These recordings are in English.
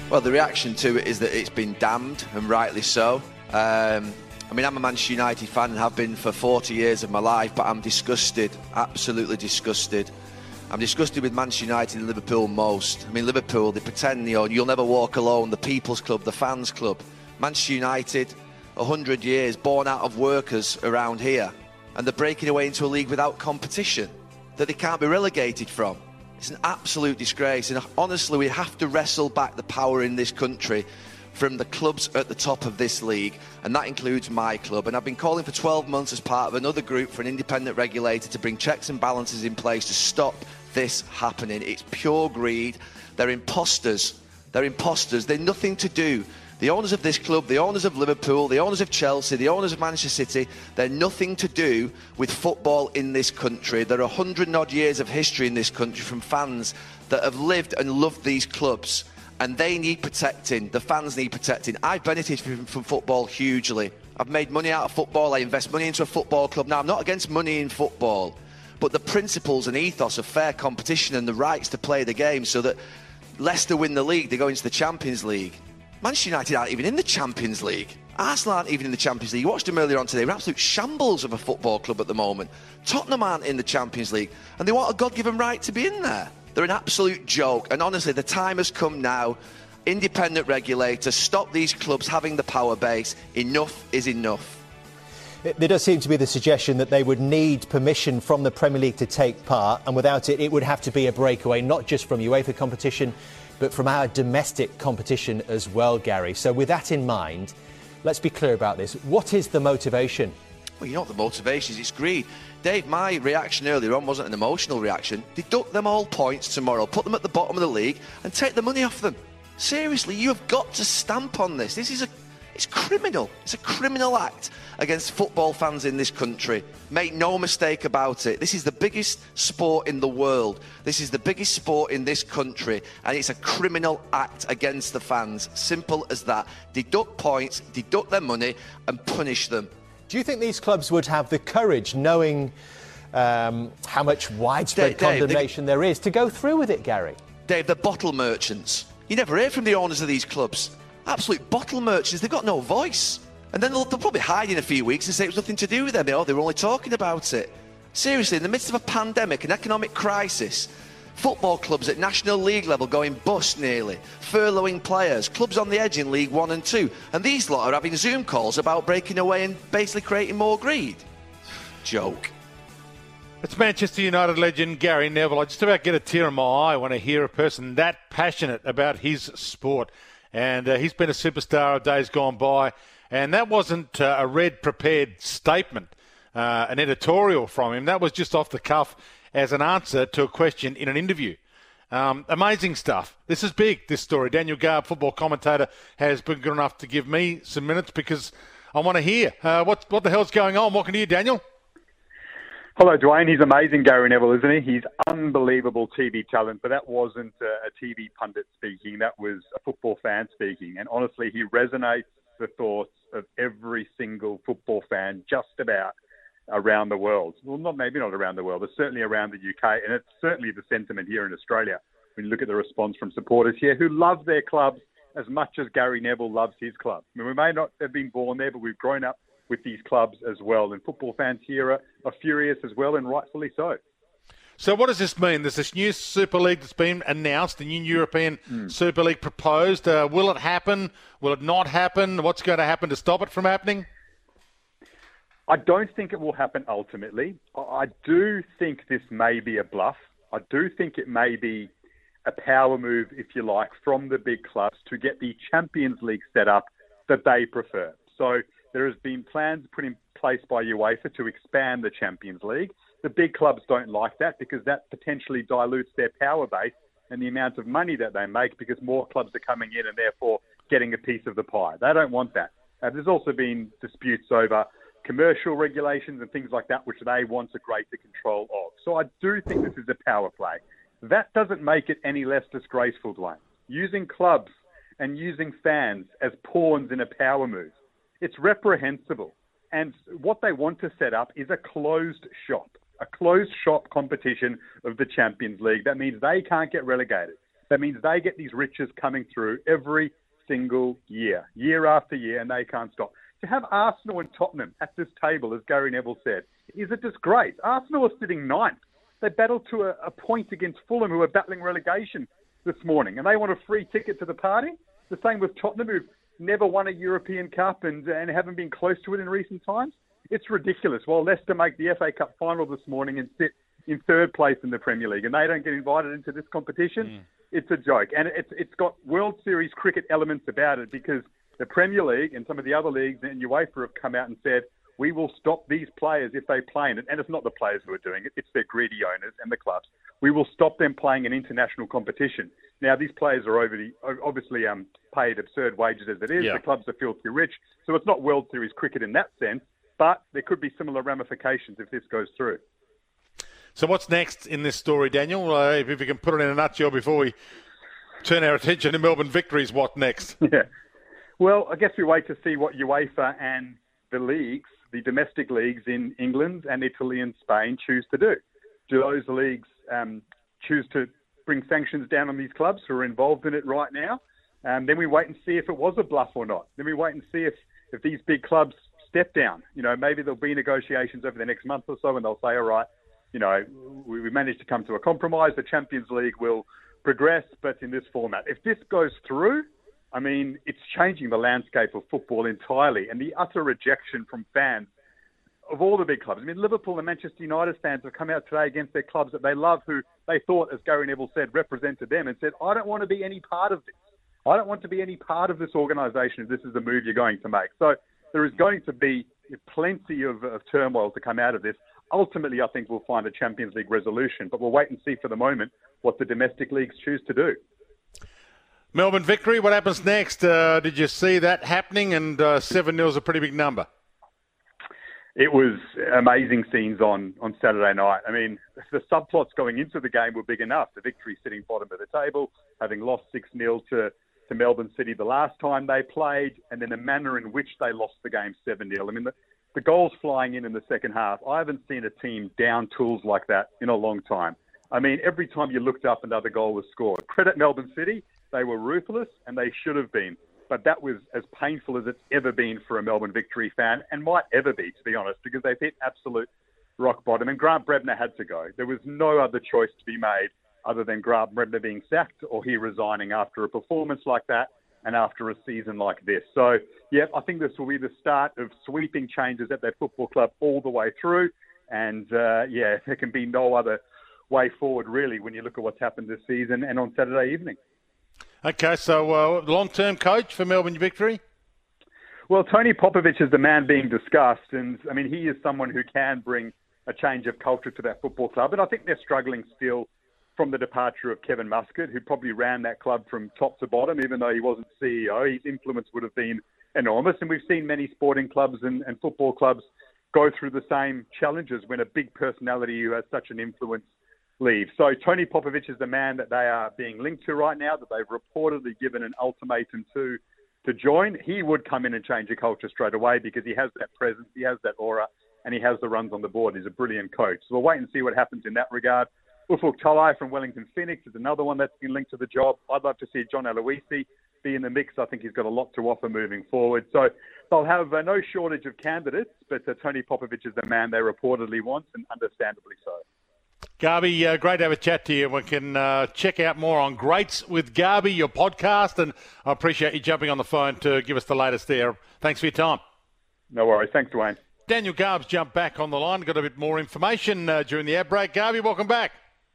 Well, the reaction to it is that it's been damned, and rightly so. I'm a Manchester United fan and have been for 40 years of my life, but I'm disgusted, absolutely disgusted. I'm disgusted with Manchester United and Liverpool most. Liverpool, they pretend, you'll never walk alone, the people's club, the fans' club. Manchester United, 100 years, born out of workers around here, and they're breaking away into a league without competition that they can't be relegated from. It's an absolute disgrace, and honestly, we have to wrestle back the power in this country from the clubs at the top of this league, and that includes my club. And I've been calling for 12 months as part of another group for an independent regulator to bring checks and balances in place to stop this happening. It's pure greed. They're imposters. They're nothing to do. The owners of this club, the owners of Liverpool, the owners of Chelsea, the owners of Manchester City, they're nothing to do with football in this country. There are 100 and odd years of history in this country from fans that have lived and loved these clubs, and they need protecting. The fans need protecting. I've benefited from football hugely. I've made money out of football. I invest money into a football club. Now, I'm not against money in football, but the principles and ethos of fair competition and the rights to play the game so that Leicester win the league, they go into the Champions League. Manchester United aren't even in the Champions League. Arsenal aren't even in the Champions League. You watched them earlier on today. They're absolute shambles of a football club at the moment. Tottenham aren't in the Champions League, and they want a God-given right to be in there. They're an absolute joke, and honestly, the time has come now. Independent regulators, stop these clubs having the power base. Enough is enough. There does seem to be the suggestion that they would need permission from the Premier League to take part, and without it, it would have to be a breakaway, not just from UEFA competition, but from our domestic competition as well, Gary. So with that in mind, let's be clear about this. What is the motivation? Well, you know what the motivation is. It's greed. Dave, my reaction earlier on wasn't an emotional reaction. Deduct them all points tomorrow, put them at the bottom of the league and take the money off them. Seriously, you have got to stamp on this. It's criminal. It's a criminal act against football fans in this country. Make no mistake about it. This is the biggest sport in the world. This is the biggest sport in this country, and it's a criminal act against the fans. Simple as that. Deduct points, deduct their money, and punish them. Do you think these clubs would have the courage, knowing how much widespread condemnation there is, to go through with it, Gary? Dave, they're bottle merchants. You never hear from the owners of these clubs. Absolute bottle merchants. They've got no voice. And then they'll probably hide in a few weeks and say it was nothing to do with them. They were only talking about it. Seriously, in the midst of a pandemic, an economic crisis, football clubs at National League level going bust nearly, furloughing players, clubs on the edge in League 1 and 2. And these lot are having Zoom calls about breaking away and basically creating more greed. Joke. It's Manchester United legend Gary Neville. I just about get a tear in my eye when I hear a person that passionate about his sport. And he's been a superstar of days gone by. And that wasn't a prepared statement, an editorial from him. That was just off the cuff as an answer to a question in an interview. Amazing stuff. This is big, this story. Daniel Garb, football commentator, has been good enough to give me some minutes because I want to hear what the hell's going on. What can you hear, Daniel? Hello, Dwayne. He's amazing, Gary Neville, isn't he? He's unbelievable TV talent, but that wasn't a TV pundit speaking. That was a football fan speaking. And honestly, he resonates the thoughts of every single football fan just about around the world. Well, maybe not around the world, but certainly around the UK. And it's certainly the sentiment here in Australia when you look at the response from supporters here who love their clubs as much as Gary Neville loves his club. I mean, we may not have been born there, but we've grown up with these clubs as well. And football fans here are furious as well, and rightfully so. So what does this mean? There's this new Super League that's been announced, the new European Super League proposed. Will it happen? Will it not happen? What's going to happen to stop it from happening? I don't think it will happen ultimately. I do think this may be a bluff. I do think it may be a power move, if you like, from the big clubs to get the Champions League set up that they prefer. So there has been plans put in place by UEFA to expand the Champions League. The big clubs don't like that because that potentially dilutes their power base and the amount of money that they make because more clubs are coming in and therefore getting a piece of the pie. They don't want that. There's also been disputes over commercial regulations and things like that, which they want a greater control of. So I do think this is a power play. That doesn't make it any less disgraceful, Dwayne. Using clubs and using fans as pawns in a power move, it's reprehensible. And what they want to set up is a closed shop competition of the Champions League. That means they can't get relegated. That means they get these riches coming through every single year, year after year, and they can't stop. To have Arsenal and Tottenham at this table, as Gary Neville said, is a disgrace. Arsenal are sitting ninth. They battled to a point against Fulham, who are battling relegation this morning, and they want a free ticket to the party. The same with Tottenham, who've never won a European Cup and haven't been close to it in recent times. It's ridiculous. While Leicester make the FA Cup final this morning and sit in third place in the Premier League, and they don't get invited into this competition, it's a joke. And it's got World Series cricket elements about it, because the Premier League and some of the other leagues and UEFA have come out and said, we will stop these players if they play in it. And it's not the players who are doing it, it's their greedy owners and the clubs. We will stop them playing an international competition. Now, these players are obviously paid absurd wages as it is. Yeah. The clubs are filthy rich. So it's not World Series cricket in that sense, but there could be similar ramifications if this goes through. So what's next in this story, Daniel? If you can put it in a nutshell before we turn our attention to Melbourne Victories, what next? Yeah. Well, I guess we wait to see what UEFA and the leagues, the domestic leagues in England and Italy and Spain, choose to do. Do those leagues choose to bring sanctions down on these clubs who are involved in it right now? Then we wait and see if it was a bluff or not. Then we wait and see if these big clubs step down. You know, maybe there'll be negotiations over the next month or so, and they'll say, all right, you know, we managed to come to a compromise. The Champions League will progress, but in this format. If this goes through, I mean, it's changing the landscape of football entirely, and the utter rejection from fans of all the big clubs. I mean, Liverpool and Manchester United fans have come out today against their clubs that they love, who they thought, as Gary Neville said, represented them, and said, I don't want to be any part of this. I don't want to be any part of this organisation if this is the move you're going to make. So there is going to be plenty of turmoil to come out of this. Ultimately, I think we'll find a Champions League resolution, but we'll wait and see for the moment what the domestic leagues choose to do. Melbourne Victory, what happens next? Did you see that happening? And 7-0 is a pretty big number. It was amazing scenes on Saturday night. I mean, the subplots going into the game were big enough. The Victory sitting bottom of the table, having lost 6-0 to Melbourne City the last time they played, and then the manner in which they lost the game 7-0. I mean, the goals flying in the second half. I haven't seen a team down tools like that in a long time. I mean, every time you looked up, another goal was scored. Credit Melbourne City. They were ruthless, and they should have been. But that was as painful as it's ever been for a Melbourne Victory fan, and might ever be, to be honest, because they've hit absolute rock bottom. And Grant Brebner had to go. There was no other choice to be made other than Grant Brebner being sacked or he resigning after a performance like that and after a season like this. So, yeah, I think this will be the start of sweeping changes at their football club all the way through. And, yeah, there can be no other way forward, really, when you look at what's happened this season and on Saturday evening. Okay, so long-term coach for Melbourne Victory? Well, Tony Popovic is the man being discussed, and I mean, he is someone who can bring a change of culture to that football club, and I think they're struggling still from the departure of Kevin Muscat, who probably ran that club from top to bottom, even though he wasn't CEO. His influence would have been enormous, and we've seen many sporting clubs and football clubs go through the same challenges when a big personality who has such an influence leave. So Tony Popovic is the man that they are being linked to right now, that they've reportedly given an ultimatum to join. He would come in and change the culture straight away because he has that presence, he has that aura, and he has the runs on the board. He's a brilliant coach. So we'll wait and see what happens in that regard. Ufuk Talai from Wellington Phoenix is another one that's been linked to the job. I'd love to see John Aloisi be in the mix. I think he's got a lot to offer moving forward. So they'll have no shortage of candidates, but Tony Popovic is the man they reportedly want, and understandably so. Garby, great to have a chat to you. We can check out more on Greats with Garby, your podcast, and I appreciate you jumping on the phone to give us the latest there. Thanks for your time. No worries. Thanks, Dwayne. Daniel Garbs jumped back on the line, got a bit more information during the ad break. Garby, welcome back.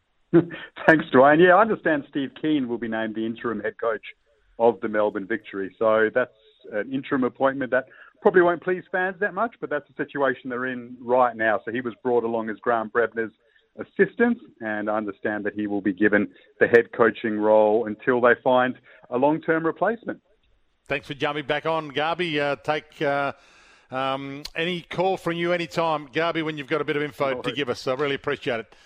Thanks, Dwayne. Yeah, I understand Steve Keane will be named the interim head coach of the Melbourne Victory. So that's an interim appointment that probably won't please fans that much, but that's the situation they're in right now. So he was brought along as Grant Brebner's assistant, and I understand that he will be given the head coaching role until they find a long-term replacement. Thanks for jumping back on, Garby. Take any call from you anytime, Garby, when you've got a bit of info to give us. I really appreciate it.